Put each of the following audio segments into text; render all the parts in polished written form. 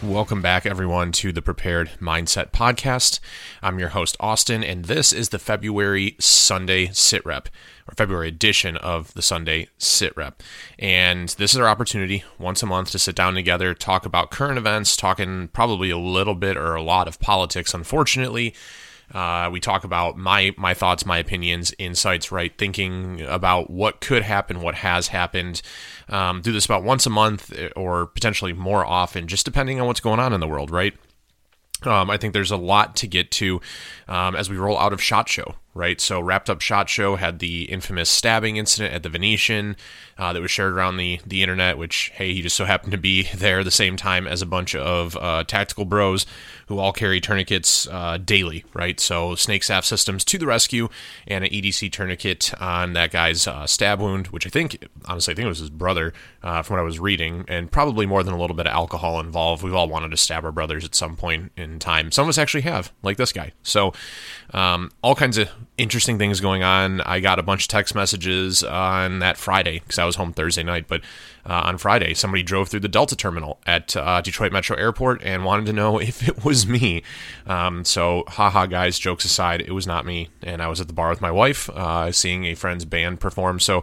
Welcome back, everyone, to the Prepared Mindset Podcast. I'm your host, Austin, and this is the February Sunday Sit Rep, or February edition of the Sunday Sit Rep. And this is our opportunity once a month to sit down together, talk about current events, talking probably a little bit or a lot of politics, unfortunately. We talk about my thoughts, my opinions, insights, right? Thinking about what could happen, what has happened. Do this about once a month or potentially more often, just depending on what's going on in the world, right? I think there's a lot to get to as we roll out of SHOT Show, right? So Wrapped Up SHOT Show had the infamous stabbing incident at the Venetian that was shared around the internet, which, hey, he just so happened to be there the same time as a bunch of tactical bros who all carry tourniquets daily, right? So Snake Staff Systems to the rescue, and an EDC tourniquet on that guy's stab wound, which honestly, I think it was his brother from what I was reading, and probably more than a little bit of alcohol involved. We've all wanted to stab our brothers at some point in time. Some of us actually have, like this guy. So all kinds of interesting things going on. I got a bunch of text messages on that Friday because I was home Thursday night, but on Friday, somebody drove through the Delta terminal at Detroit Metro Airport and wanted to know if it was me. So, haha, guys, jokes aside, it was not me, and I was at the bar with my wife, seeing a friend's band perform. So,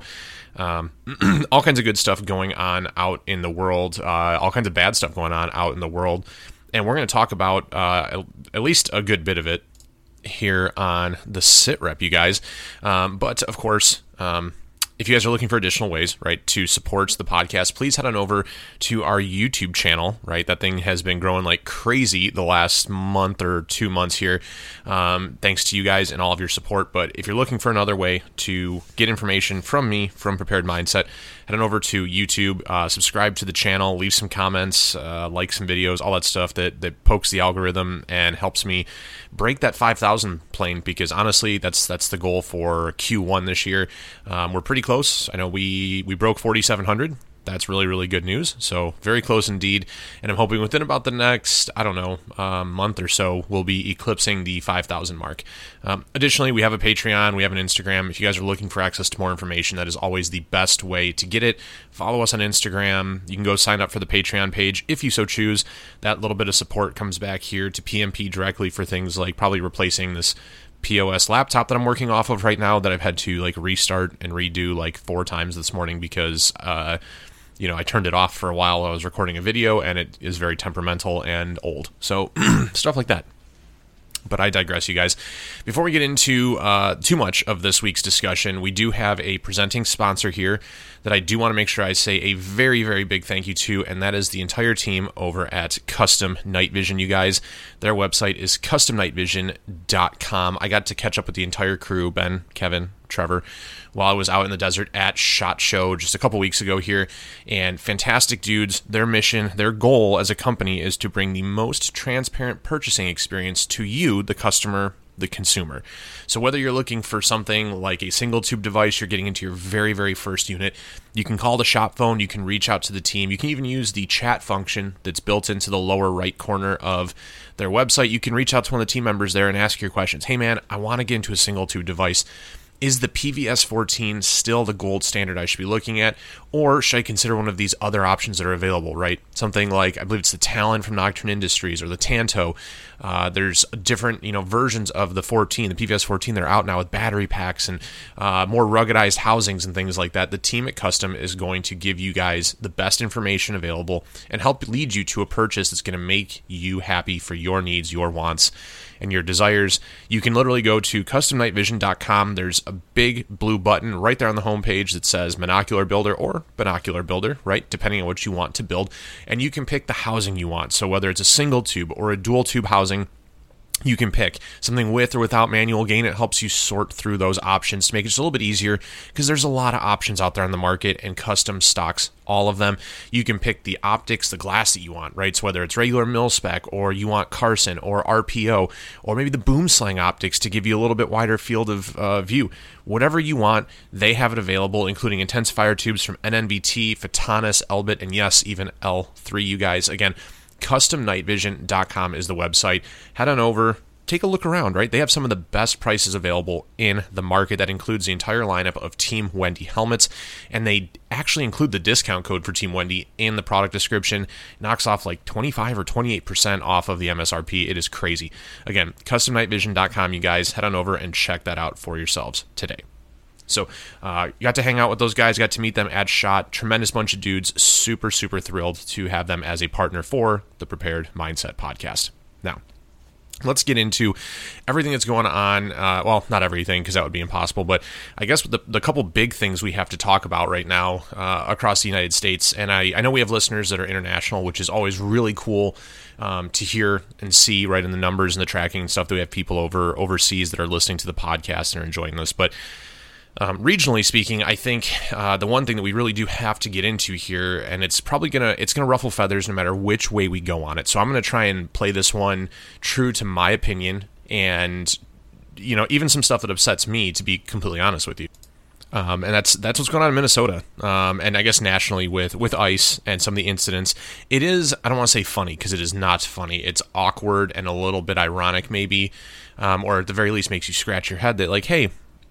all kinds of good stuff going on out in the world, all kinds of bad stuff going on out in the world, and we're going to talk about at least a good bit of it here on the Sit Rep, you guys. But of course, if you guys are looking for additional ways, right, to support the podcast, please head on over to our YouTube channel, right? That thing has been growing like crazy the last month or 2 months here, thanks to you guys and all of your support. But if you're looking for another way to get information from me, from Prepared Mindset, head on over to YouTube, subscribe to the channel, leave some comments, like some videos, all that stuff that pokes the algorithm and helps me break that 5,000 plane, because honestly, that's the goal for Q1 this year. We're pretty close. I know we broke 4,700. That's really, really good news. So very close indeed. And I'm hoping within about the next, month or so, we'll be eclipsing the 5,000 mark. Additionally, we have a Patreon. We have an Instagram. If you guys are looking for access to more information, that is always the best way to get it. Follow us on Instagram. You can go sign up for the Patreon page if you so choose. That little bit of support comes back here to PMP directly for things like probably replacing this POS laptop that I'm working off of right now that I've had to like restart and redo like 4 times this morning because I turned it off for a while. I was recording a video and it is very temperamental and old. So stuff like that. But I digress, you guys. Before we get into too much of this week's discussion, we do have a presenting sponsor here that I do want to make sure I say a very, very big thank you to, and that is the entire team over at Custom Night Vision, you guys. Their website is customnightvision.com. I got to catch up with the entire crew, Ben, Kevin, Trevor, while I was out in the desert at SHOT Show just a couple weeks ago here, and fantastic dudes. Their mission, their goal as a company is to bring the most transparent purchasing experience to you, the customer, the consumer. So whether you're looking for something like a single tube device, you're getting into your very, very first unit, you can call the shop phone, you can reach out to the team, you can even use the chat function that's built into the lower right corner of their website. You can reach out to one of the team members there and ask your questions. Hey man, I want to get into a single tube device. Is the PVS-14 still the gold standard I should be looking at, or should I consider one of these other options that are available, right? Something like, I believe it's the Talon from Nocturne Industries or the Tanto. There's different, versions of the 14, the PVS-14 that are out now with battery packs and more ruggedized housings and things like that. The team at Custom is going to give you guys the best information available and help lead you to a purchase that's going to make you happy for your needs, your wants, and your desires. You can literally go to customnightvision.com. There's a big blue button right there on the homepage that says Monocular Builder or Binocular Builder, right? Depending on what you want to build. And you can pick the housing you want. So whether it's a single tube or a dual tube housing, you can pick something with or without manual gain. It helps you sort through those options to make it just a little bit easier because there's a lot of options out there on the market and Custom stocks all of them. You can pick the optics, the glass that you want, right? So whether it's regular mil spec or you want Carson or RPO or maybe the boom slang optics to give you a little bit wider field of view. Whatever you want, they have it available, including intensifier tubes from NNBT, Photonis, Elbit, and yes, even L3, you guys. Again, customnightvision.com is the website. Head on over, take take a look around, right? They have some of the best prices available in the market. That includes the entire lineup of Team Wendy helmets, and they actually include the discount code for Team Wendy in the product description. It knocks off like 25 or 28% off of the MSRP. It is crazy. Again, CustomNightVision.com, you guys, head on over and check that out for yourselves today. So you got to hang out with those guys, got to meet them at SHOT. Tremendous bunch of dudes. Super, super thrilled to have them as a partner for the Prepared Mindset podcast. Now, let's get into everything that's going on. Well, not everything, because that would be impossible, but I guess the couple big things we have to talk about right now across the United States. And I know we have listeners that are international, which is always really cool to hear and see, right, in the numbers and the tracking and stuff, that we have people overseas that are listening to the podcast and are enjoying this. But regionally speaking, I think the one thing that we really do have to get into here, and it's probably gonna ruffle feathers no matter which way we go on it. So I'm gonna try and play this one true to my opinion, and even some stuff that upsets me, to be completely honest with you. And that's what's going on in Minnesota, and I guess nationally with ICE and some of the incidents. It is, I don't want to say funny, because it is not funny. It's awkward and a little bit ironic, maybe, or at the very least makes you scratch your head that, like, hey,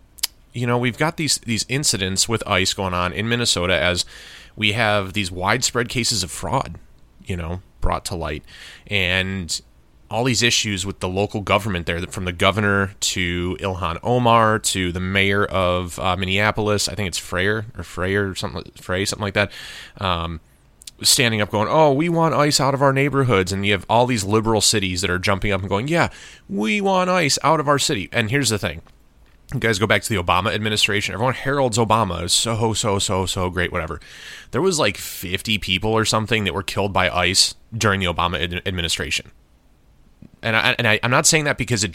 we've got these incidents with ICE going on in Minnesota as we have these widespread cases of fraud, brought to light, and all these issues with the local government there, from the governor to Ilhan Omar to the mayor of Minneapolis. I think it's Frey or something like that. Standing up going, oh, we want ICE out of our neighborhoods. And you have all these liberal cities that are jumping up and going, yeah, we want ICE out of our city. And here's the thing. You guys go back to the Obama administration. Everyone heralds Obama as so great, whatever. There was like 50 people or something that were killed by ICE during the Obama administration. And I'm not saying that because it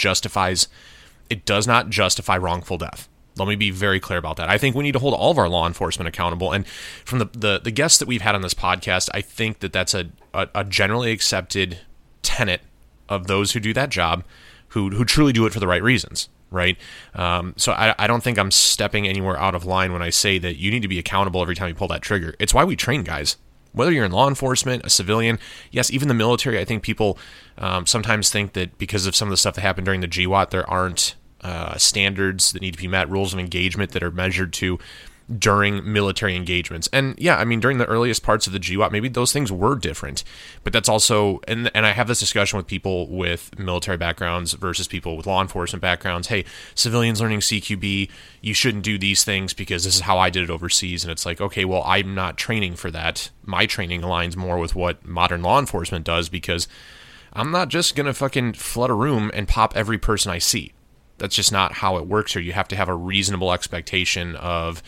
does not justify wrongful death. Let me be very clear about that. I think we need to hold all of our law enforcement accountable. And from the guests that we've had on this podcast, I think that that's a generally accepted tenet of those who do that job, who truly do it for the right reasons. Right. So I don't think I'm stepping anywhere out of line when I say that you need to be accountable every time you pull that trigger. It's why we train guys, whether you're in law enforcement, a civilian, yes, even the military. I think people sometimes think that because of some of the stuff that happened during the GWOT, there aren't standards that need to be met, rules of engagement that are measured to during military engagements. And yeah, I mean, during the earliest parts of the GWOT, maybe those things were different, but that's also, and I have this discussion with people with military backgrounds versus people with law enforcement backgrounds. Hey, civilians learning CQB, you shouldn't do these things because this is how I did it overseas. And it's like, okay, well, I'm not training for that. My training aligns more with what modern law enforcement does, because I'm not just going to fucking flood a room and pop every person I see. That's just not how it works here. You have to have a reasonable expectation of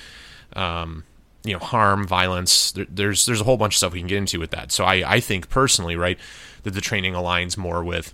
harm, violence. There's a whole bunch of stuff we can get into with that. So I think personally, right, that the training aligns more with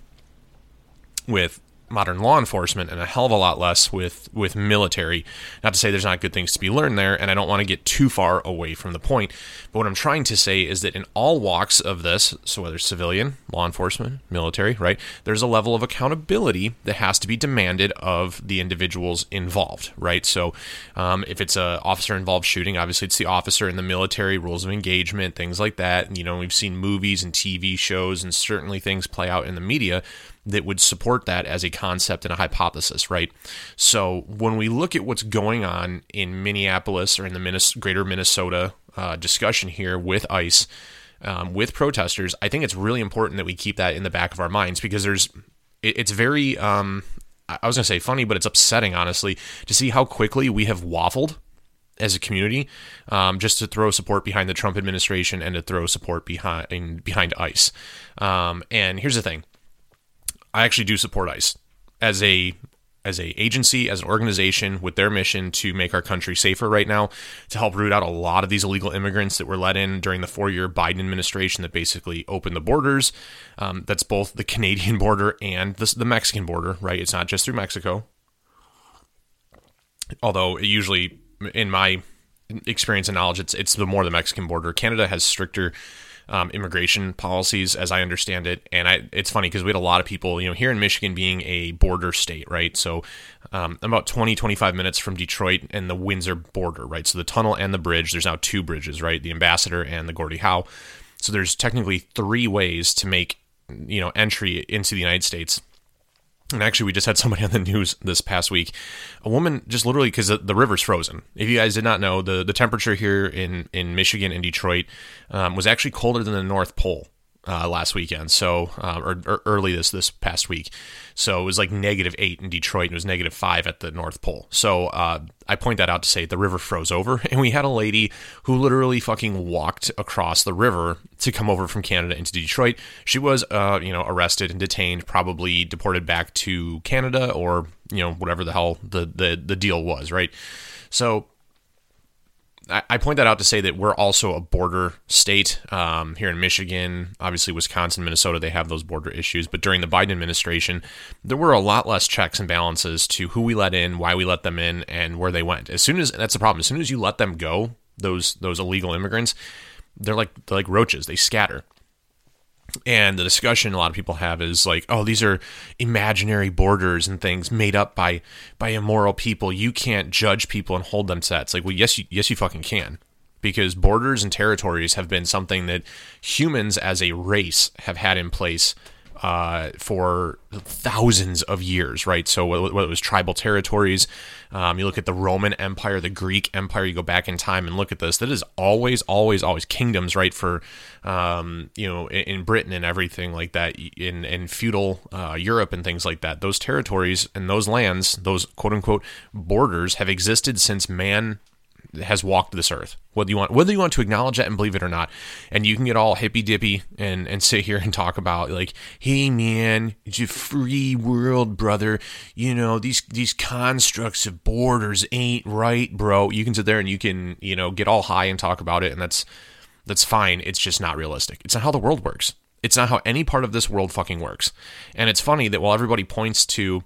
modern law enforcement and a hell of a lot less with military. Not to say there's not good things to be learned there, and I don't want to get too far away from the point. But what I'm trying to say is that in all walks of this, so whether it's civilian, law enforcement, military, right, there's a level of accountability that has to be demanded of the individuals involved, right? So if it's a officer-involved shooting, obviously it's the officer. In the military, rules of engagement, things like that. And, we've seen movies and TV shows and certainly things play out in the media that would support that as a concept and a hypothesis, right? So when we look at what's going on in Minneapolis or in the greater Minnesota discussion here with ICE, with protesters, I think it's really important that we keep that in the back of our minds, because it's very, I was going to say funny, but it's upsetting, honestly, to see how quickly we have waffled as a community, just to throw support behind the Trump administration and to throw support behind ICE. And here's the thing. I actually do support ICE as a agency, as an organization with their mission to make our country safer right now, to help root out a lot of these illegal immigrants that were let in during the 4-year Biden administration that basically opened the borders. That's both the Canadian border and the Mexican border, right? It's not just through Mexico. Although usually, in my experience and knowledge, it's the Mexican border. Canada has stricter immigration policies, as I understand it. And it's funny because we had a lot of people, here in Michigan being a border state, right? So about 25 minutes from Detroit and the Windsor border, right? So the tunnel and the bridge, there's now 2 bridges, right? The Ambassador and the Gordie Howe. So there's technically 3 ways to make, entry into the United States. And actually, we just had somebody on the news this past week. A woman just literally, because the river's frozen. If you guys did not know, the temperature here in Michigan and Detroit was actually colder than the North Pole last weekend. So, or early this past week. So it was like -8 in Detroit, and it was -5 at the North Pole. So I point that out to say the river froze over, and we had a lady who literally fucking walked across the river to come over from Canada into Detroit. She was, arrested and detained, probably deported back to Canada or, whatever the hell the deal was, right? So I point that out to say that we're also a border state here in Michigan. Obviously, Wisconsin, Minnesota, they have those border issues. But during the Biden administration, there were a lot less checks and balances to who we let in, why we let them in, and where they went. That's the problem. As soon as you let them go, those illegal immigrants, they're like roaches. They scatter. And the discussion a lot of people have is like, oh, these are imaginary borders and things made up by immoral people. You can't judge people and hold them to that. It's like, well, yes, you fucking can. Because borders and territories have been something that humans as a race have had in place for thousands of years, right? So whether it was tribal territories, you look at the Roman Empire, the Greek Empire, you go back in time and look at this, that is always kingdoms, right? For, in Britain and everything like that, in feudal Europe and things like that, those territories and those lands, those quote unquote borders have existed since man has walked this earth, whether you want to acknowledge that and believe it or not. And you can get all hippy dippy and sit here and talk about like, hey man, it's a free world, brother. These constructs of borders ain't right, bro. You can sit there and you can, get all high and talk about it, and that's fine. It's just not realistic. It's not how the world works. It's not how any part of this world fucking works. And it's funny that while everybody points to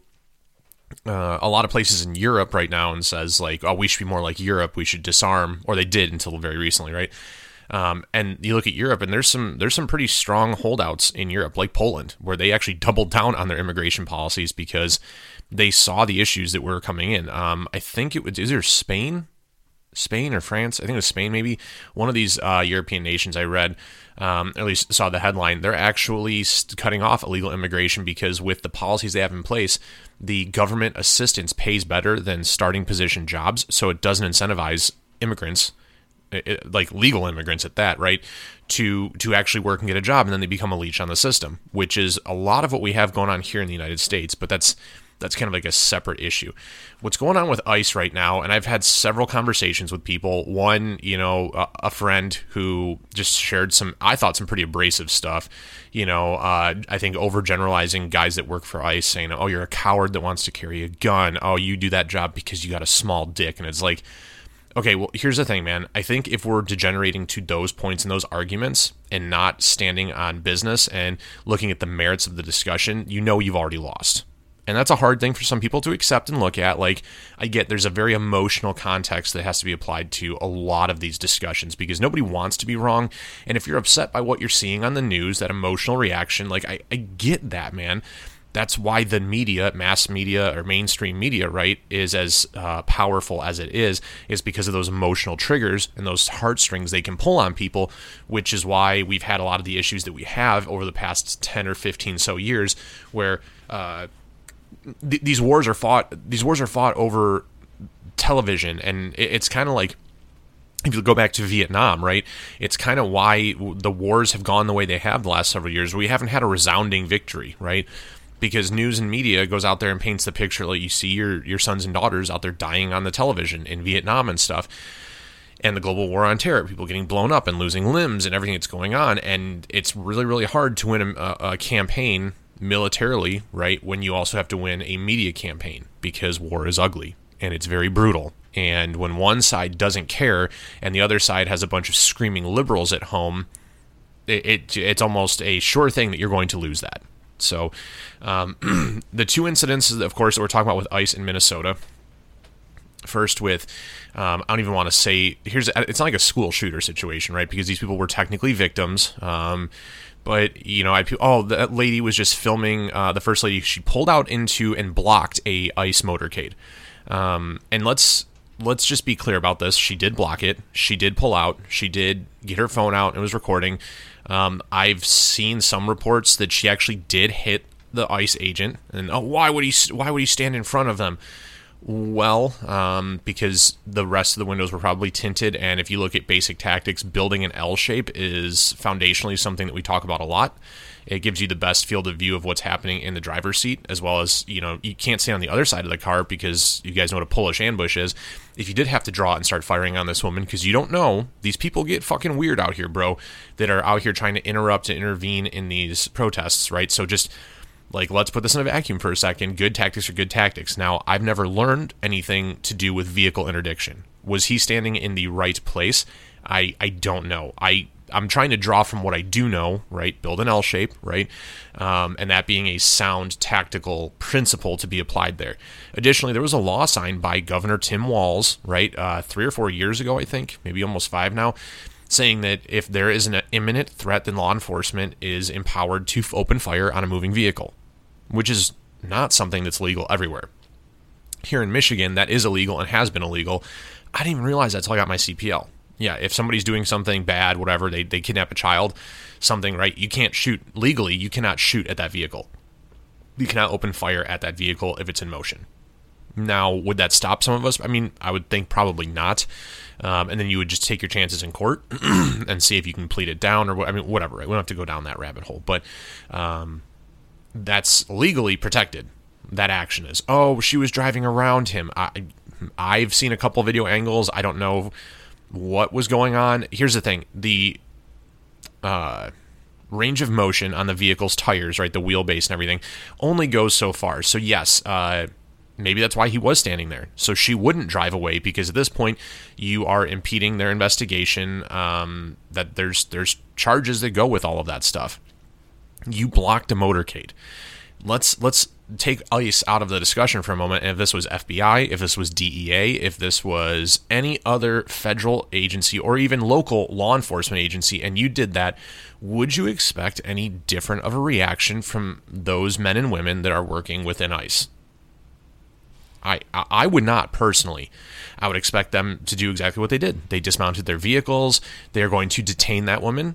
a lot of places in Europe right now and says like, oh, we should be more like Europe, we should disarm, or they did until very recently, right? And you look at Europe, and there's some pretty strong holdouts in Europe, like Poland, where they actually doubled down on their immigration policies because they saw the issues that were coming in. I think it was either Spain or France. I think it was Spain, maybe. One of these European nations I read, at least saw the headline, they're actually cutting off illegal immigration because with the policies they have in place, the government assistance pays better than starting position jobs, so it doesn't incentivize immigrants, like legal immigrants at that, right, to actually work and get a job, and then they become a leech on the system, which is a lot of what we have going on here in the United States, but that's kind of like a separate issue. What's going on with ICE right now, and I've had several conversations with people. One, a friend who just shared some pretty abrasive stuff. I think overgeneralizing guys that work for ICE, saying, oh, you're a coward that wants to carry a gun. Oh, you do that job because you got a small dick. And it's like, okay, well, here's the thing, man. I think if we're degenerating to those points and those arguments and not standing on business and looking at the merits of the discussion, you've already lost. And that's a hard thing for some people to accept and look at. Like, I get there's a very emotional context that has to be applied to a lot of these discussions because nobody wants to be wrong. And if you're upset by what you're seeing on the news, that emotional reaction, like, I get that, man. That's why the media, mass media or mainstream media, right, is as powerful as it is because of those emotional triggers and those heartstrings they can pull on people, which is why we've had a lot of the issues that we have over the past 10 or 15 so years where these wars are fought over television. And it's kind of like, if you go back to Vietnam, right, it's kind of why the wars have gone the way they have the last several years. We haven't had a resounding victory, right? Because news and media goes out there and paints the picture like you see your sons and daughters out there dying on the television in Vietnam and stuff. And the global war on terror, people getting blown up and losing limbs and everything that's going on. And it's really, really hard to win a campaign militarily, right, when you also have to win a media campaign because war is ugly and it's very brutal. And when one side doesn't care and the other side has a bunch of screaming liberals at home, it's almost a sure thing that you're going to lose that. So the two incidents, of course, that we're talking about with ICE in Minnesota. First with, I don't even want to say, it's not like a school shooter situation, right? Because these people were technically victims. But, that lady was just filming, the first lady, she pulled out into and blocked a ICE motorcade. And let's just be clear about this. She did block it. She did pull out. She did get her phone out and was recording. I've seen some reports that she actually did hit the ICE agent, and why would he stand in front of them? Well, because the rest of the windows were probably tinted, and if you look at basic tactics, building an L shape is foundationally something that we talk about a lot. It gives you the best field of view of what's happening in the driver's seat, as well as, you can't stay on the other side of the car because you guys know what a Polish ambush is. If you did have to draw it and start firing on this woman, because you don't know, these people get fucking weird out here, bro, that are out here trying to interrupt and intervene in these protests, right? So just, let's put this in a vacuum for a second. Good tactics are good tactics. Now, I've never learned anything to do with vehicle interdiction. Was he standing in the right place? I don't know. I'm trying to draw from what I do know, right? Build an L shape, right? And that being a sound tactical principle to be applied there. Additionally, there was a law signed by Governor Tim Walz, right? 3 or 4 years ago, I think, maybe almost 5 now, saying that if there is an imminent threat, then law enforcement is empowered to open fire on a moving vehicle, which is not something that's legal everywhere. Here in Michigan, that is illegal and has been illegal. I didn't even realize that until I got my CPL. Yeah, if somebody's doing something bad, whatever, they kidnap a child, something, right, you can't shoot. Legally, you cannot shoot at that vehicle. You cannot open fire at that vehicle if it's in motion. Now, would that stop some of us? I mean, I would think probably not. And then you would just take your chances in court and see if you can plead it down or whatever, right? We don't have to go down that rabbit hole. But that's legally protected. That action is, she was driving around him. I've seen a couple video angles. I don't know what was going on. Here's the thing. The range of motion on the vehicle's tires, right, the wheelbase and everything, only goes so far. So yes, maybe that's why he was standing there. So she wouldn't drive away, because at this point you are impeding their investigation. That there's charges that go with all of that stuff. You blocked a motorcade. Let's take ICE out of the discussion for a moment. And if this was FBI, if this was DEA, if this was any other federal agency or even local law enforcement agency, and you did that, would you expect any different of a reaction from those men and women that are working within ICE? I would not, personally. I would expect them to do exactly what they did. They dismounted their vehicles. They're going to detain that woman.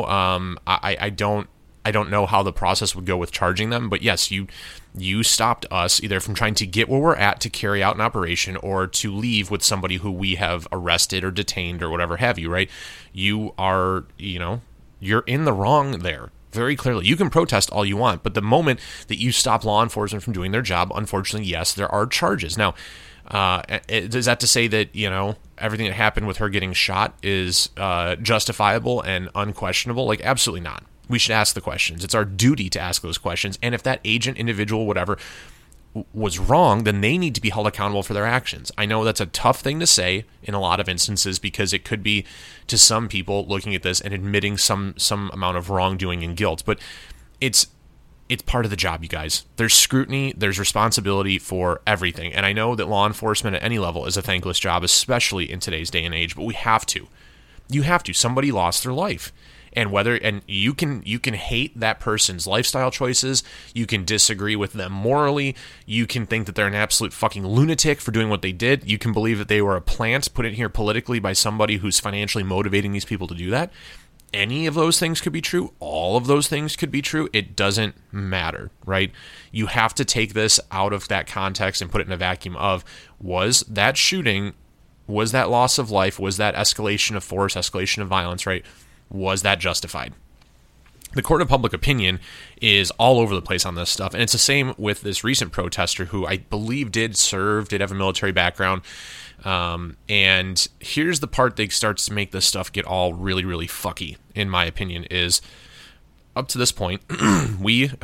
I don't know how the process would go with charging them, but yes, you stopped us either from trying to get where we're at to carry out an operation or to leave with somebody who we have arrested or detained or whatever have you, right? You are, you're in the wrong there. Very clearly. You can protest all you want, but the moment that you stop law enforcement from doing their job, unfortunately, yes, there are charges. Now, is that to say that, everything that happened with her getting shot is justifiable and unquestionable? Absolutely not. We should ask the questions. It's our duty to ask those questions. And if that agent, individual, whatever, was wrong, then they need to be held accountable for their actions. I know that's a tough thing to say in a lot of instances, because it could be, to some people, looking at this and admitting some amount of wrongdoing and guilt. But it's part of the job, you guys. There's scrutiny, there's responsibility for everything. And I know that law enforcement at any level is a thankless job, especially in today's day and age, but we have to. You have to. Somebody lost their life. And you can hate that person's lifestyle choices, you can disagree with them morally, you can think that they're an absolute fucking lunatic for doing what they did, you can believe that they were a plant put in here politically by somebody who's financially motivating these people to do that. Any of those things could be true. All of those things could be true. It doesn't matter, right? You have to take this out of that context and put it in a vacuum of, was that shooting, was that loss of life, was that escalation of force, escalation of violence, right? Was that justified? The court of public opinion is all over the place on this stuff, and it's the same with this recent protester who I believe did have a military background. And here's the part that starts to make this stuff get all really, really fucky, in my opinion, is up to this point, we as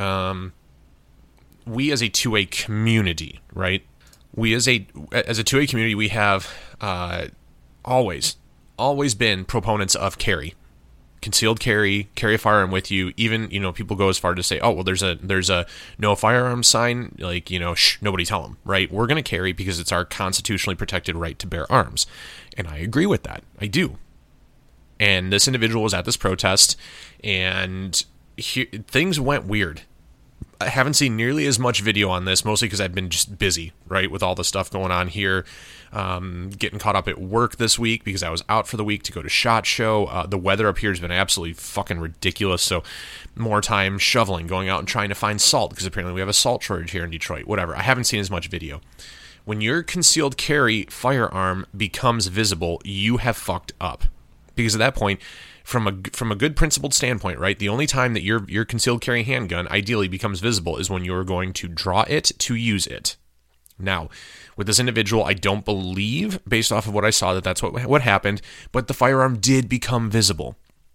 a 2A community, right? We as a 2A community, we have always been proponents of carry. Concealed carry a firearm with you. Even, people go as far to say, oh, well, there's a no firearms sign, nobody tell them, right? We're going to carry because it's our constitutionally protected right to bear arms. And I agree with that. I do. And this individual was at this protest, and things went weird. I haven't seen nearly as much video on this, mostly because I've been just busy, right, with all the stuff going on here. Getting caught up at work this week because I was out for the week to go to SHOT Show. The weather up here has been absolutely fucking ridiculous, so more time shoveling, going out and trying to find salt, because apparently we have a salt shortage here in Detroit. Whatever. I haven't seen as much video. When your concealed carry firearm becomes visible, you have fucked up. Because at that point, from a good principled standpoint, right, the only time that your concealed carry handgun ideally becomes visible is when you're going to draw it to use it. Now, with this individual, I don't believe, based off of what I saw, that that's what happened, but the firearm did become visible.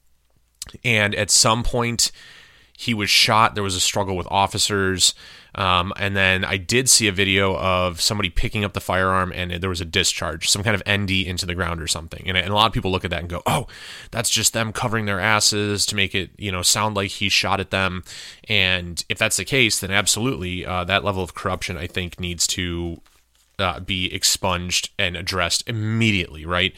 And at some point, he was shot. There was a struggle with officers. And then I did see a video of somebody picking up the firearm, and there was a discharge, some kind of ND into the ground or something. And a lot of people look at that and go, oh, that's just them covering their asses to make it, sound like he shot at them. And if that's the case, then absolutely, that level of corruption, I think, needs to be expunged and addressed immediately, right?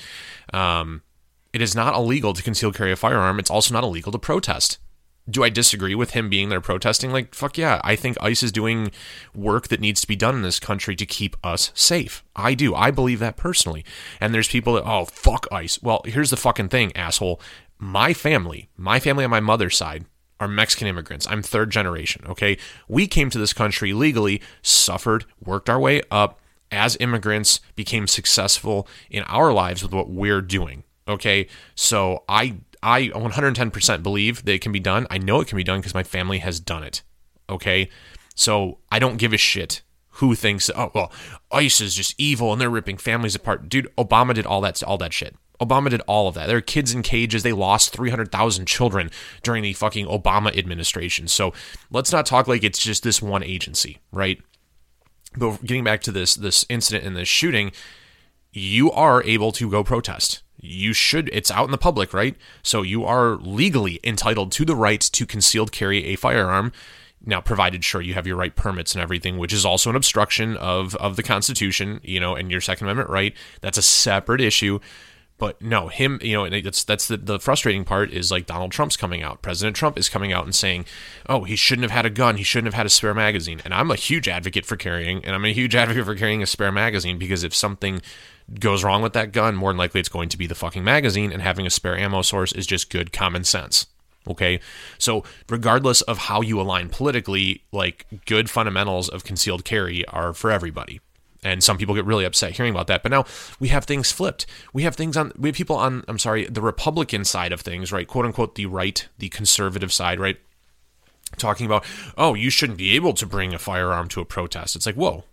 It is not illegal to conceal carry a firearm. It's also not illegal to protest. Do I disagree with him being there protesting? Like, fuck yeah. I think ICE is doing work that needs to be done in this country to keep us safe. I do. I believe that personally. And there's people that, oh, fuck ICE. Well, here's the fucking thing, asshole. My family on my mother's side are Mexican immigrants. I'm third generation, okay? We came to this country legally, suffered, worked our way up as immigrants, became successful in our lives with what we're doing, okay? So I 110% believe that it can be done. I know it can be done because my family has done it. Okay? So I don't give a shit who thinks, oh, well, ICE is just evil and they're ripping families apart. Dude, Obama did all that shit. Obama did all of that. There are kids in cages. They lost 300,000 children during the fucking Obama administration. So let's not talk like it's just this one agency, right? But getting back to this incident and this shooting, you are able to go protest. You should. It's out in the public, right? So you are legally entitled to the right to concealed carry a firearm. Now, provided, sure, you have your right permits and everything, which is also an obstruction of the Constitution, and your Second Amendment right. That's a separate issue. But no, him, that's the frustrating part is like Donald Trump's coming out. President Trump is coming out and saying, oh, he shouldn't have had a gun. He shouldn't have had a spare magazine. And I'm a huge advocate for carrying, and I'm a huge advocate for carrying a spare magazine, because if something goes wrong with that gun, more than likely it's going to be the fucking magazine, and having a spare ammo source is just good common sense. Okay? So regardless of how you align politically, like, good fundamentals of concealed carry are for everybody. And some people get really upset hearing about that. But now we have things flipped. We have people on, the Republican side of things, right? Quote unquote, the right, the conservative side, right? Talking about, oh, you shouldn't be able to bring a firearm to a protest. It's like, whoa.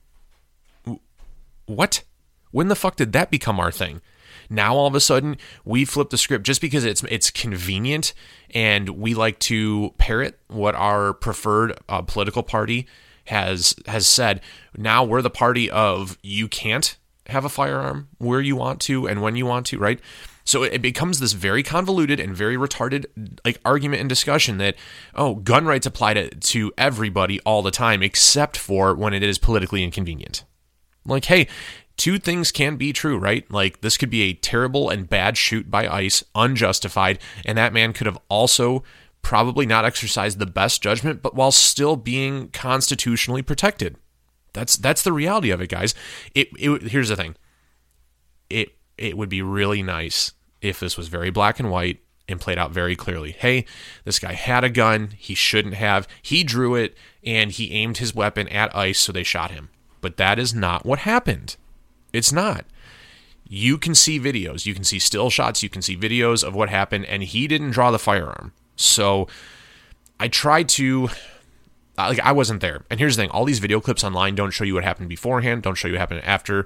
What? When the fuck did that become our thing? Now all of a sudden we flip the script just because it's convenient, and we like to parrot what our preferred political party has said. Now we're the party of, you can't have a firearm where you want to and when you want to, right? So it becomes this very convoluted and very retarded argument and discussion that, oh, gun rights apply to everybody all the time except for when it is politically inconvenient. Like, hey, two things can be true, right? Like, this could be a terrible and bad shoot by ICE, unjustified, and that man could have also probably not exercised the best judgment, but while still being constitutionally protected. That's the reality of it, guys. Here's the thing. It would be really nice if this was very black and white and played out very clearly. Hey, this guy had a gun. He shouldn't have. He drew it, and he aimed his weapon at ICE, so they shot him. But that is not what happened. It's not. You can see videos. You can see still shots. You can see videos of what happened, and he didn't draw the firearm. So I tried to, I wasn't there. And here's the thing. All these video clips online don't show you what happened beforehand, don't show you what happened after.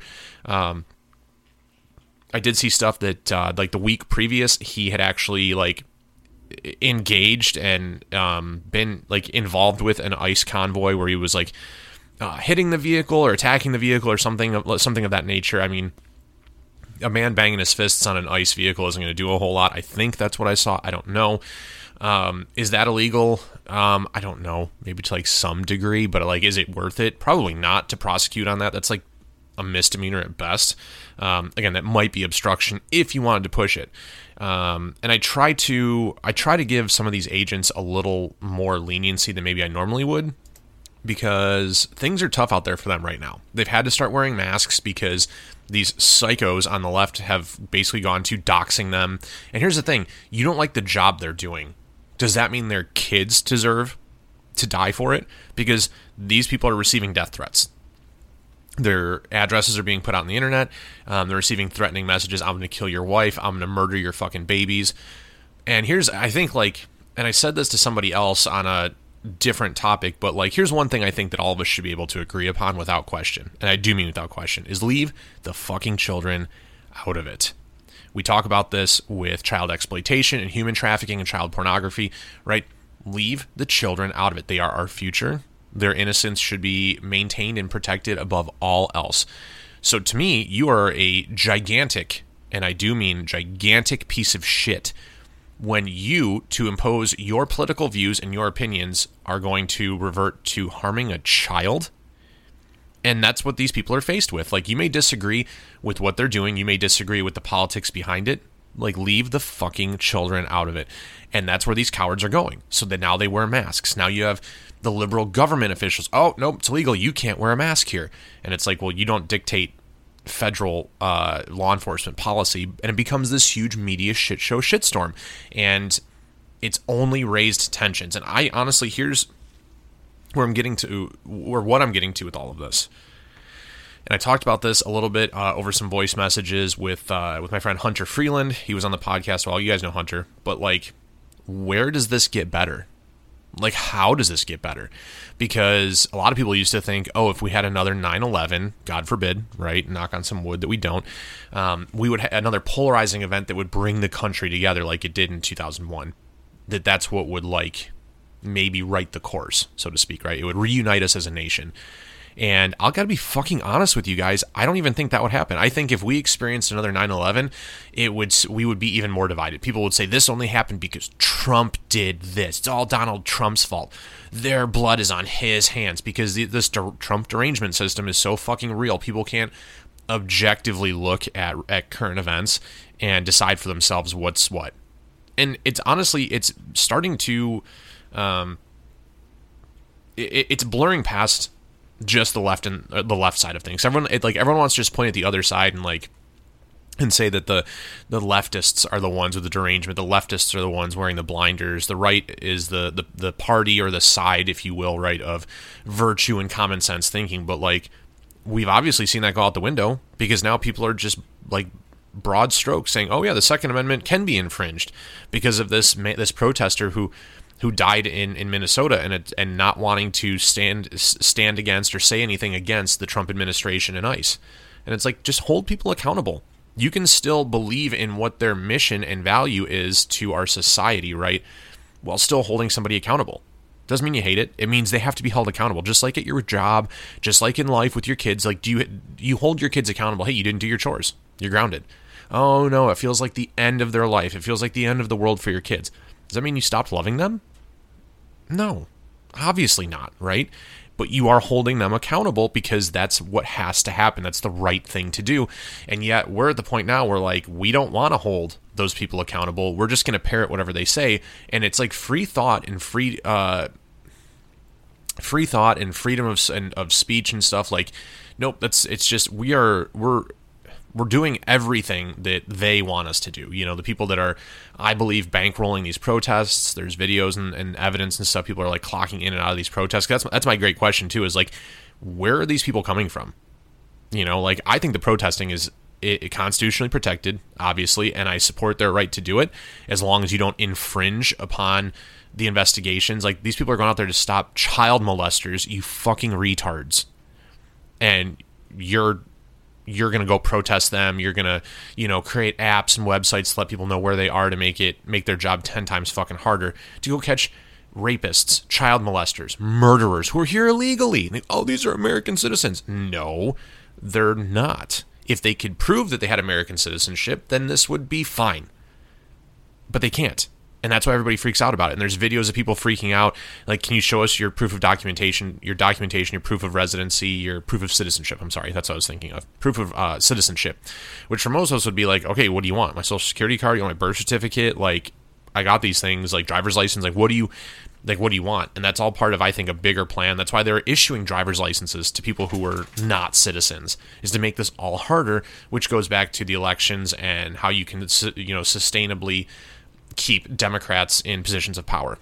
I did see stuff that, the week previous, he had actually, engaged and been, involved with an ICE convoy where he was, hitting the vehicle or attacking the vehicle or something of that nature. I mean, a man banging his fists on an ICE vehicle isn't going to do a whole lot. I think that's what I saw. I don't know. Is that illegal? I don't know. Maybe to some degree, but is it worth it? Probably not to prosecute on that. That's a misdemeanor at best. Again, that might be obstruction if you wanted to push it. And I try to give some of these agents a little more leniency than maybe I normally would. because things are tough out there for them right now. They've had to start wearing masks because these psychos on the left have basically gone to doxing them. And here's the thing, you don't like the job they're doing. Does that mean their kids deserve to die for it? Because these people are receiving death threats. Their addresses are being put out on the internet. They're receiving threatening messages. I'm going to kill your wife. I'm going to murder your fucking babies. And here's, I think, like, and I said this to somebody else on a different topic, but like, here's one thing I think that all of us should be able to agree upon without question, and I do mean without question, is leave the fucking children out of it. We talk about this with child exploitation and human trafficking and child pornography, right? Leave the children out of it. They are our future. Their innocence should be maintained and protected above all else. So to me, you are a gigantic, and I do mean gigantic, piece of shit when you, to impose your political views and your opinions, are going to revert to harming a child. And that's what these people are faced with. Like, you may disagree with what they're doing. You may disagree with the politics behind it. Like, leave the fucking children out of it. And that's where these cowards are going. So that now they wear masks. Now you have the liberal government officials. Oh, no, it's illegal. You can't wear a mask here. And it's like, well, you don't dictate federal law enforcement policy, and it becomes this huge media shit show shitstorm, and it's only raised tensions. And I honestly, here's where I'm getting to, or what I'm getting to with all of this. And I talked about this a little bit over some voice messages with my friend Hunter Freeland. He was on the podcast. Well, you guys know Hunter, but like, where does this get better? Like, how does this get better? Because a lot of people used to think, oh, if we had another 9/11, God forbid, right? Knock on some wood that we don't. We would have another polarizing event that would bring the country together like it did in 2001. That's what would, like, maybe right the course, so to speak, right? It would reunite us as a nation. And I've got to be fucking honest with you guys. I don't even think that would happen. I think if we experienced another 9/11, we would be even more divided. People would say this only happened because Trump did this. It's all Donald Trump's fault. Their blood is on his hands because this Trump derangement system is so fucking real. People can't objectively look at current events and decide for themselves what's what. And it's honestly, it's starting to, it's blurring past just the left and the left side of things. Everyone wants to just point at the other side and say that the leftists are the ones with the derangement. The leftists are the ones wearing the blinders. The right is the party or the side, if you will, right, of virtue and common sense thinking. But like, we've obviously seen that go out the window because now people are just like broad strokes saying, oh yeah, the Second Amendment can be infringed because of this protester who died in Minnesota and not wanting to stand against or say anything against the Trump administration and ICE. And it's like, just hold people accountable. You can still believe in what their mission and value is to our society, right, while still holding somebody accountable. Doesn't mean you hate it. It means they have to be held accountable, just like at your job, just like in life with your kids. Like, do you hold your kids accountable? Hey, you didn't do your chores. You're grounded. Oh no, it feels like the end of their life. It feels like the end of the world for your kids. Does that mean you stopped loving them? No, obviously not, right? But you are holding them accountable because that's what has to happen. That's the right thing to do. And yet we're at the point now where, like, we don't want to hold those people accountable. We're just going to parrot whatever they say. And it's like free thought and freedom of speech and stuff. Like, nope, it's just we're doing everything that they want us to do. You know, the people that are, I believe, bankrolling these protests, there's videos and evidence and stuff. People are like clocking in and out of these protests. That's my great question too, is like, where are these people coming from? You know, like, I think the protesting is constitutionally protected, obviously, and I support their right to do it as long as you don't infringe upon the investigations. Like, these people are going out there to stop child molesters, you fucking retards. And you're going to go protest them. You're going to, you know, create apps and websites to let people know where they are to make their job 10 times fucking harder to go catch rapists, child molesters, murderers who are here illegally. Oh, these are American citizens. No, they're not. If they could prove that they had American citizenship, then this would be fine. But they can't. And that's why everybody freaks out about it. And there's videos of people freaking out. Like, can you show us your proof of documentation, your proof of residency, your proof of citizenship? I'm sorry, that's what I was thinking of. Proof of citizenship. Which for most of us would be like, okay, what do you want? My social security card? You want my birth certificate? Like, I got these things, like driver's license. Like, what do you Like, what do you want? And that's all part of, I think, a bigger plan. That's why they're issuing driver's licenses to people who are not citizens, is to make this all harder, which goes back to the elections and how you can, sustainably keep Democrats in positions of power.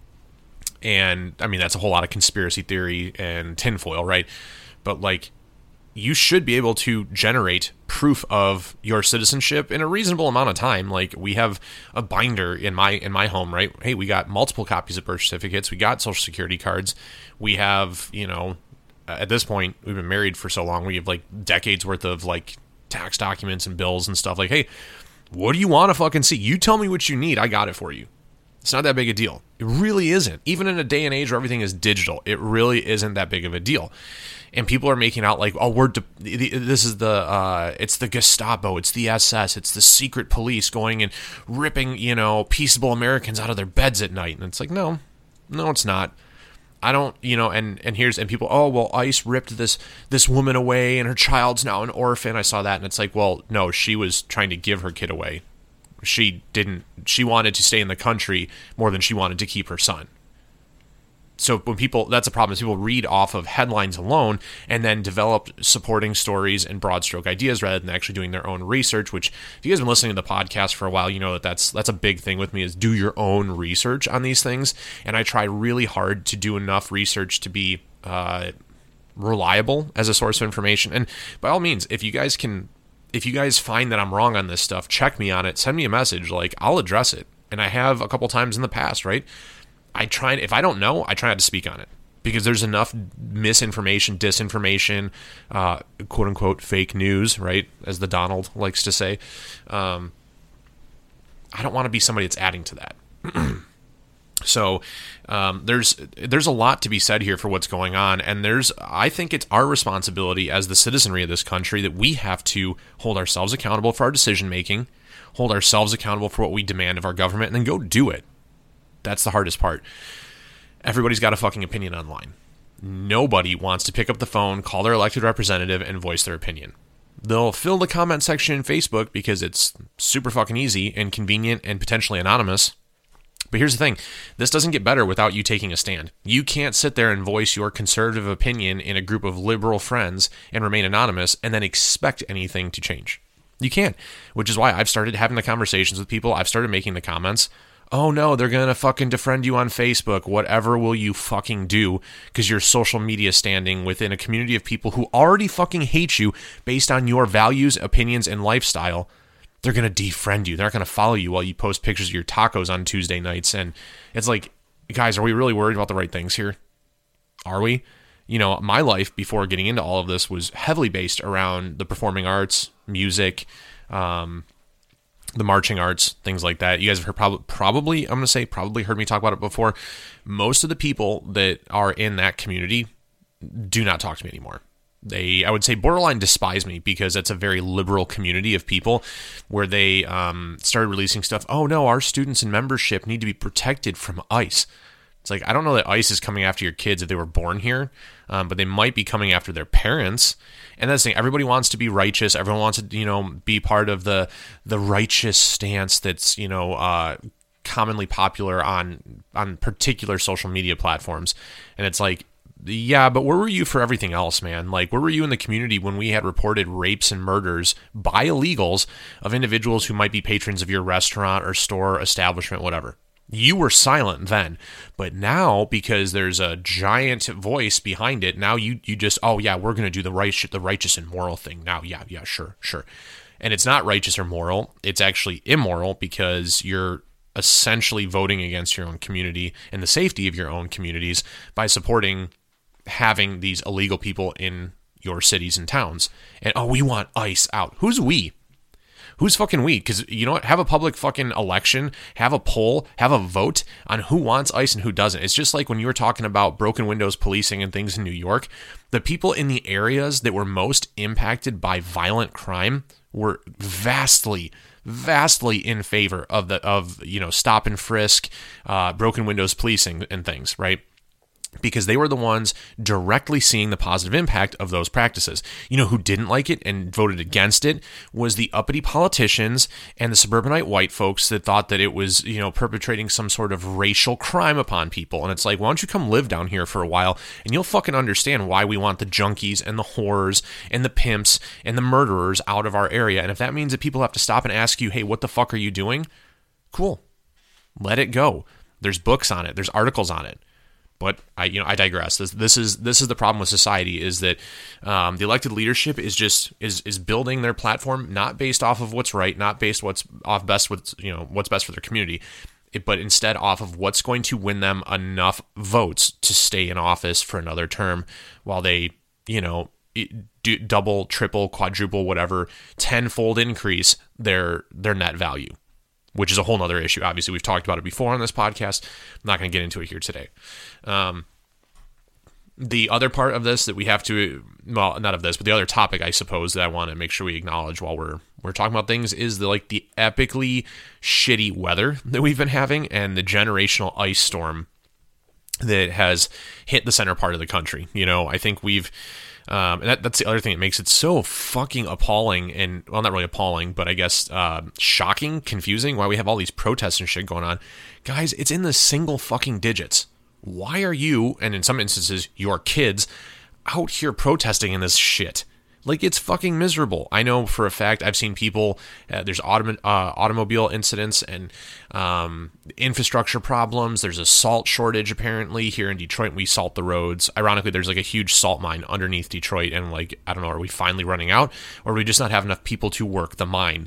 And, I mean, that's a whole lot of conspiracy theory and tinfoil, right? But, like, you should be able to generate proof of your citizenship in a reasonable amount of time. Like, we have a binder in my home, right? Hey, we got multiple copies of birth certificates. We got social security cards. We have, at this point, we've been married for so long. We have like decades worth of like tax documents and bills and stuff. Like, hey, what do you want to fucking see? You tell me what you need. I got it for you. It's not that big a deal. It really isn't. Even in a day and age where everything is digital, it really isn't that big of a deal. And people are making out like, oh, this is it's the Gestapo, it's the SS, it's the secret police going and ripping, peaceable Americans out of their beds at night. And it's like, no, it's not. I don't, and people, oh, well, ICE ripped this woman away and her child's now an orphan. I saw that. And it's like, well, no, she was trying to give her kid away. She wanted to stay in the country more than she wanted to keep her son. So that's a problem, is people read off of headlines alone and then develop supporting stories and broad stroke ideas rather than actually doing their own research, which if you guys have been listening to the podcast for a while, you know that's a big thing with me, is do your own research on these things. And I try really hard to do enough research to be reliable as a source of information. And by all means, if you guys find that I'm wrong on this stuff, check me on it, send me a message, like I'll address it. And I have a couple times in the past, right? If I don't know, I try not to speak on it because there's enough misinformation, disinformation, quote unquote fake news, right? As the Donald likes to say. I don't want to be somebody that's adding to that. So there's a lot to be said here for what's going on, and I think it's our responsibility as the citizenry of this country that we have to hold ourselves accountable for our decision making, hold ourselves accountable for what we demand of our government, and then go do it. That's the hardest part. Everybody's got a fucking opinion online. Nobody wants to pick up the phone, call their elected representative, and voice their opinion. They'll fill the comment section in Facebook because it's super fucking easy and convenient and potentially anonymous. But here's the thing. This doesn't get better without you taking a stand. You can't sit there and voice your conservative opinion in a group of liberal friends and remain anonymous and then expect anything to change. You can't, which is why I've started having the conversations with people. I've started making the comments. Oh no, they're going to fucking defriend you on Facebook. Whatever will you fucking do? Because your social media standing within a community of people who already fucking hate you based on your values, opinions, and lifestyle, they're going to defriend you. They're not going to follow you while you post pictures of your tacos on Tuesday nights. And it's like, guys, are we really worried about the right things here? Are we? My life before getting into all of this was heavily based around the performing arts, music, the marching arts, things like that. You guys have probably heard me talk about it before. Most of the people that are in that community do not talk to me anymore. I would say borderline despise me because it's a very liberal community of people where they started releasing stuff. Oh no, our students in membership need to be protected from ICE. It's like, I don't know that ICE is coming after your kids if they were born here, but they might be coming after their parents. And that's the thing. Everybody wants to be righteous. Everyone wants to, be part of the righteous stance that's, commonly popular on particular social media platforms. And it's like, yeah, but where were you for everything else, man? Like, where were you in the community when we had reported rapes and murders by illegals of individuals who might be patrons of your restaurant or store, establishment, whatever? You were silent then, but now, because there's a giant voice behind it, now you just, oh yeah, we're going to do the righteous and moral thing now. Yeah, sure. And it's not righteous or moral. It's actually immoral because you're essentially voting against your own community and the safety of your own communities by supporting having these illegal people in your cities and towns. And, oh, we want ICE out. Who's we? Who's fucking we? Because you know what? Have a public fucking election, have a poll, have a vote on who wants ICE and who doesn't. It's just like when you were talking about broken windows policing and things in New York. The people in the areas that were most impacted by violent crime were vastly in favor of stop and frisk, broken windows policing and things, right? because they were the ones directly seeing the positive impact of those practices. You know who didn't like it and voted against it was the uppity politicians and the suburbanite white folks that thought that it was, perpetrating some sort of racial crime upon people. And it's like, why don't you come live down here for a while and you'll fucking understand why we want the junkies and the whores and the pimps and the murderers out of our area. And if that means that people have to stop and ask you, hey, what the fuck are you doing? Cool. Let it go. There's books on it. There's articles on it. But I digress. This is the problem with society, is that the elected leadership is building their platform not based off of what's right, not based what's best for their community, but instead off of what's going to win them enough votes to stay in office for another term, while they do double, triple, quadruple, whatever, tenfold increase their net value, which is a whole nother issue. Obviously, we've talked about it before on this podcast. I'm not going to get into it here today. The other part of this that we have to, well, not of this, but the other topic, I suppose, that I want to make sure we acknowledge while we're talking about things is the epically shitty weather that we've been having and the generational ice storm that has hit the center part of the country. I think we've, and that's the other thing that makes it so fucking appalling, and, well, not really appalling, but I guess shocking, confusing, why we have all these protests and shit going on. Guys, it's in the single fucking digits. Why are you, and in some instances, your kids, out here protesting in this shit? It's fucking miserable. I know for a fact I've seen people, there's automobile incidents and infrastructure problems. There's a salt shortage apparently here in Detroit. We salt the roads. Ironically, there's a huge salt mine underneath Detroit, and I don't know, are we finally running out, or do we just not have enough people to work the mine?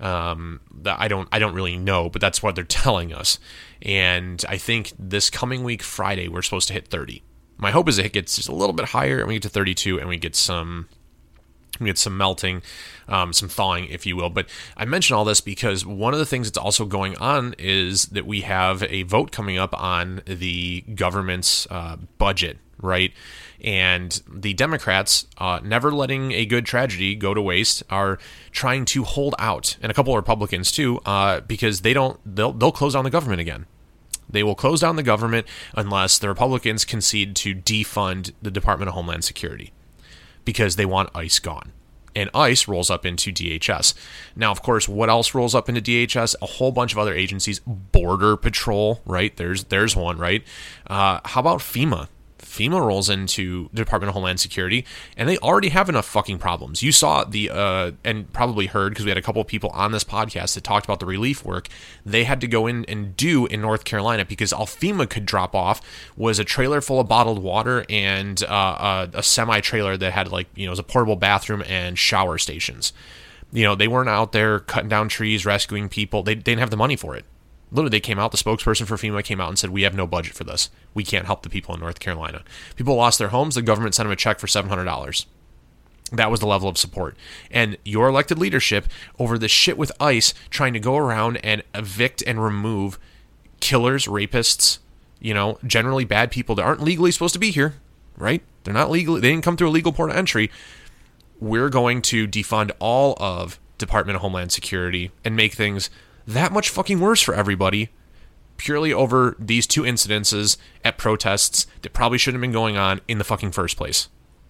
I don't really know, but that's what they're telling us. And I think this coming week, Friday, we're supposed to hit 30. My hope is it gets just a little bit higher, and we get to 32, and we get some melting, some thawing, if you will. But I mention all this because one of the things that's also going on is that we have a vote coming up on the government's budget, right? And the Democrats, never letting a good tragedy go to waste, are trying to hold out, and a couple of Republicans too, because they'll close down the government again. They will close down the government unless the Republicans concede to defund the Department of Homeland Security, because they want ICE gone. And ICE rolls up into DHS. Now, of course, what else rolls up into DHS? A whole bunch of other agencies. Border Patrol, right? There's one, right? How about FEMA? FEMA rolls into the Department of Homeland Security, and they already have enough fucking problems. You saw and probably heard, because we had a couple of people on this podcast that talked about the relief work they had to go in and do in North Carolina, because all FEMA could drop off was a trailer full of bottled water and a semi-trailer that had was a portable bathroom and shower stations. They weren't out there cutting down trees, rescuing people. They didn't have the money for it. Literally, they came out, the spokesperson for FEMA came out and said, we have no budget for this. We can't help the people in North Carolina. People lost their homes. The government sent them a check for $700. That was the level of support. And your elected leadership over this shit with ICE trying to go around and evict and remove killers, rapists, generally bad people that aren't legally supposed to be here, right? They're not legally, they didn't come through a legal port of entry. We're going to defund all of Department of Homeland Security and make things that much fucking worse for everybody, purely over these two incidences at protests that probably shouldn't have been going on in the fucking first place.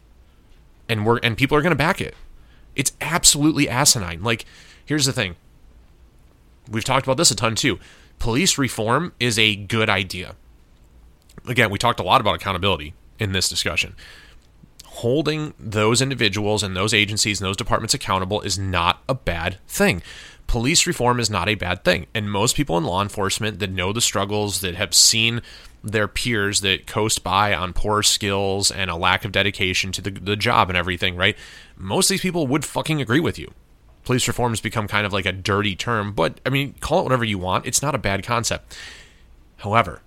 And people are going to back it. It's absolutely asinine. Here's the thing. We've talked about this a ton too. Police reform is a good idea. Again, we talked a lot about accountability in this discussion. Holding those individuals and those agencies and those departments accountable is not a bad thing. Police reform is not a bad thing. And most people in law enforcement that know the struggles, that have seen their peers that coast by on poor skills and a lack of dedication to the job and everything, right? Most of these people would fucking agree with you. Police reform has become kind of like a dirty term, but I mean, call it whatever you want. It's not a bad concept. However,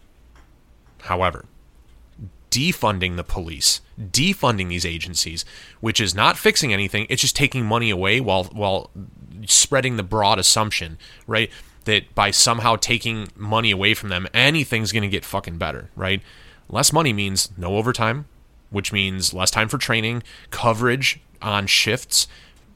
defunding the police, defunding these agencies, which is not fixing anything, it's just taking money away while spreading the broad assumption, right, that by somehow taking money away from them, anything's going to get fucking better, right? Less money means no overtime, which means less time for training, coverage on shifts,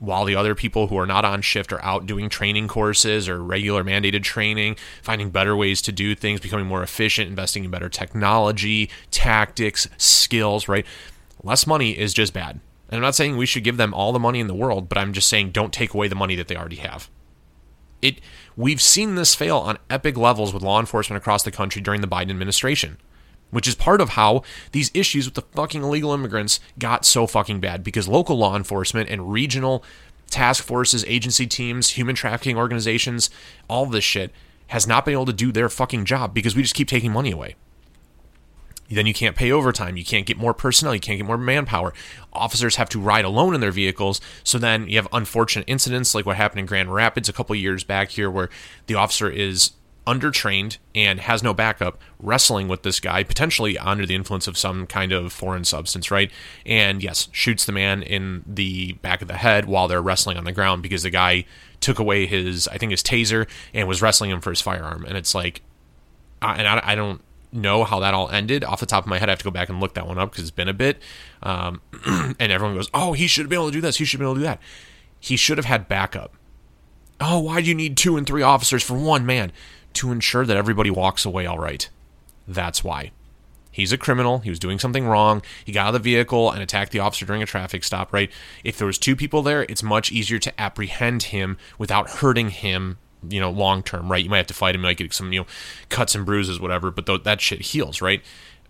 while the other people who are not on shift are out doing training courses or regular mandated training, finding better ways to do things, becoming more efficient, investing in better technology, tactics, skills, right? Less money is just bad. And I'm not saying we should give them all the money in the world, but I'm just saying don't take away the money that they already have. We've seen this fail on epic levels with law enforcement across the country during the Biden administration, which is part of how these issues with the fucking illegal immigrants got so fucking bad, because local law enforcement and regional task forces, agency teams, human trafficking organizations, all this shit has not been able to do their fucking job because we just keep taking money away. Then you can't pay overtime. You can't get more personnel. You can't get more manpower. Officers have to ride alone in their vehicles. So then you have unfortunate incidents like what happened in Grand Rapids a couple of years back here, where the officer is undertrained and has no backup, wrestling with this guy, potentially under the influence of some kind of foreign substance, right? And yes, shoots the man in the back of the head while they're wrestling on the ground because the guy took away his taser and was wrestling him for his firearm. And it's like, I don't know how that all ended off the top of my head. I have to go back and look that one up because it's been a bit. And everyone goes, oh, he should have been able to do this. He should have been able to do that. He should have had backup. Oh, why do you need 2 and 3 officers for one man? To ensure that everybody walks away all right. That's why. He's a criminal. He was doing something wrong. He got out of the vehicle and attacked the officer during a traffic stop, right? If there was 2 people there, it's much easier to apprehend him without hurting him, long term, right? You might have to fight him, you might get some, cuts and bruises, whatever, but that shit heals, right?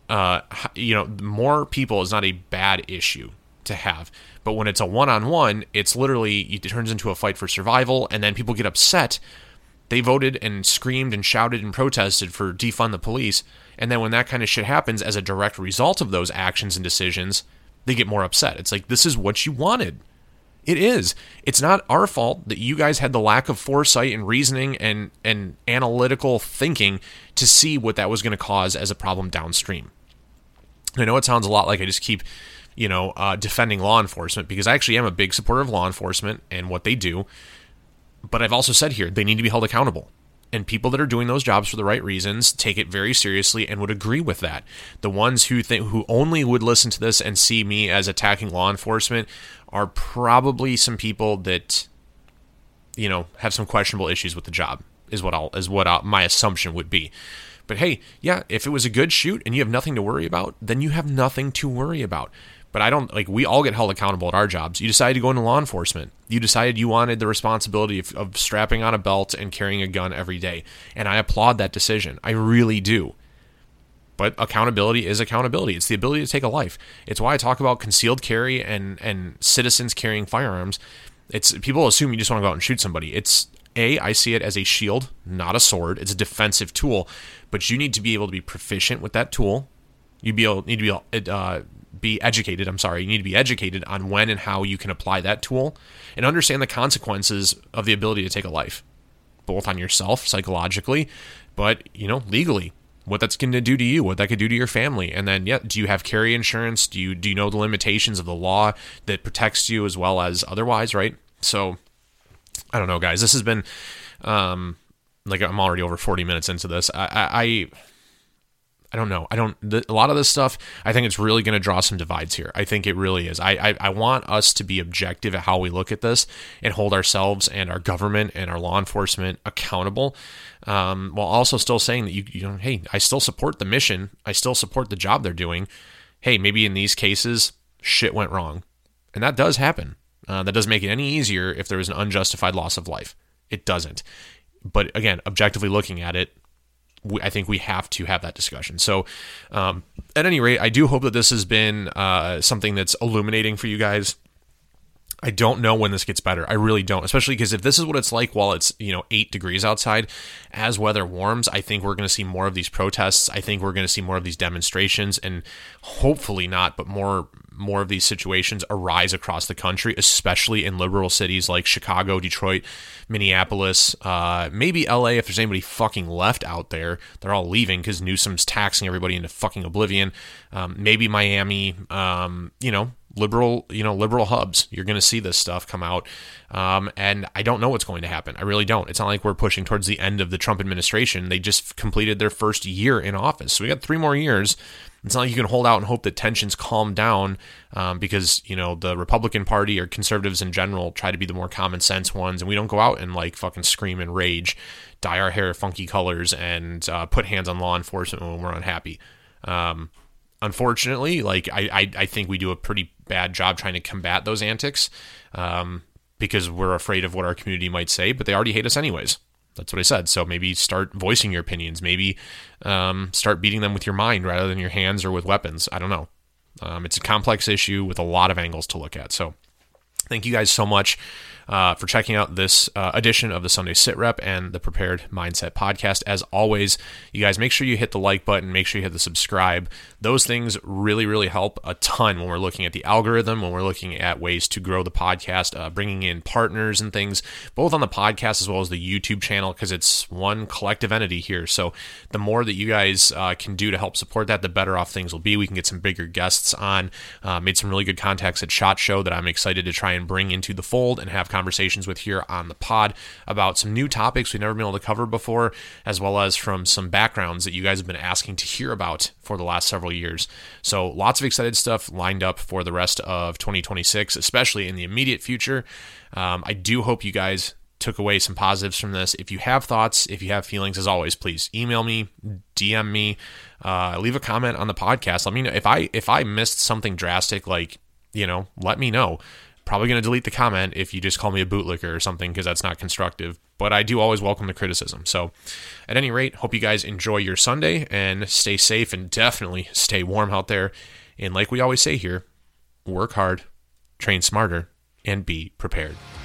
More people is not a bad issue to have. But when it's a one-on-one, it's literally, it turns into a fight for survival, and then people get upset. They voted and screamed and shouted and protested for defund the police, and then when that kind of shit happens as a direct result of those actions and decisions, they get more upset. It's like, this is what you wanted. It is. It's not our fault that you guys had the lack of foresight and reasoning and analytical thinking to see what that was going to cause as a problem downstream. I know it sounds a lot like I just keep, defending law enforcement, because I actually am a big supporter of law enforcement and what they do. But I've also said here, they need to be held accountable. And people that are doing those jobs for the right reasons take it very seriously and would agree with that. The ones who only would listen to this and see me as attacking law enforcement are probably some people that, have some questionable issues with the job, is what my assumption would be. But hey, yeah, if it was a good shoot and you have nothing to worry about, then you have nothing to worry about. But we all get held accountable at our jobs. You decided to go into law enforcement. You decided you wanted the responsibility of strapping on a belt and carrying a gun every day. And I applaud that decision. I really do. But accountability is accountability. It's the ability to take a life. It's why I talk about concealed carry and citizens carrying firearms. People assume you just want to go out and shoot somebody. I see it as a shield, not a sword. It's a defensive tool. But you need to be able to be proficient with that tool. You need to be educated. You need to be educated on when and how you can apply that tool and understand the consequences of the ability to take a life, both on yourself psychologically, but legally, what that's going to do to you, what that could do to your family. And then, do you have carry insurance? Do you know the limitations of the law that protects you as well as otherwise, right? So I don't know, guys, this has been I'm already over 40 minutes into this. I don't know. A lot of this stuff, I think it's really going to draw some divides here. I think it really is. I want us to be objective at how we look at this and hold ourselves and our government and our law enforcement accountable, while also still saying that hey, I still support the mission. I still support the job they're doing. Hey, maybe in these cases, shit went wrong. And that does happen. That doesn't make it any easier if there was an unjustified loss of life. It doesn't. But again, objectively looking at it, I think we have to have that discussion. So at any rate, I do hope that this has been something that's illuminating for you guys. I don't know when this gets better. I really don't, especially because if this is what it's like while it's 8 degrees outside, as weather warms, I think we're going to see more of these protests. I think we're going to see more of these demonstrations, and hopefully not, but more of these situations arise across the country, especially in liberal cities like Chicago, Detroit, Minneapolis, maybe LA if there's anybody fucking left out there. They're all leaving because Newsom's taxing everybody into fucking oblivion. Maybe Miami, liberal hubs. You're going to see this stuff come out. And I don't know what's going to happen. I really don't. It's not like we're pushing towards the end of the Trump administration. They just completed their first year in office. So we got 3 more years. It's not like you can hold out and hope that tensions calm down because, the Republican Party or conservatives in general try to be the more common sense ones. And we don't go out and like fucking scream and rage, dye our hair funky colors, and put hands on law enforcement when we're unhappy. Unfortunately, like I think we do a pretty bad job trying to combat those antics because we're afraid of what our community might say, but they already hate us anyways. That's what I said. So maybe start voicing your opinions. Maybe start beating them with your mind rather than your hands or with weapons. I don't know. It's a complex issue with a lot of angles to look at. So thank you guys so much for checking out this edition of the Sunday Sit Rep and the Prepared Mindset podcast. As always, you guys make sure you hit the like button, make sure you hit the subscribe. Those things really, really help a ton when we're looking at the algorithm, when we're looking at ways to grow the podcast, bringing in partners and things, both on the podcast as well as the YouTube channel, because it's one collective entity here. So the more that you guys can do to help support that, the better off things will be. We can get some bigger guests on, made some really good contacts at SHOT Show that I'm excited to try and bring into the fold and have conversations with here on the pod about some new topics we've never been able to cover before, as well as from some backgrounds that you guys have been asking to hear about for the last several years. So lots of excited stuff lined up for the rest of 2026, especially in the immediate future. I do hope you guys took away some positives from this. If you have thoughts, if you have feelings, as always, please email me, DM me, leave a comment on the podcast. Let me know if I missed something drastic, like, let me know. Probably going to delete the comment if you just call me a bootlicker or something, because that's not constructive. But I do always welcome the criticism. So at any rate, hope you guys enjoy your Sunday and stay safe and definitely stay warm out there. And like we always say here, work hard, train smarter, and be prepared.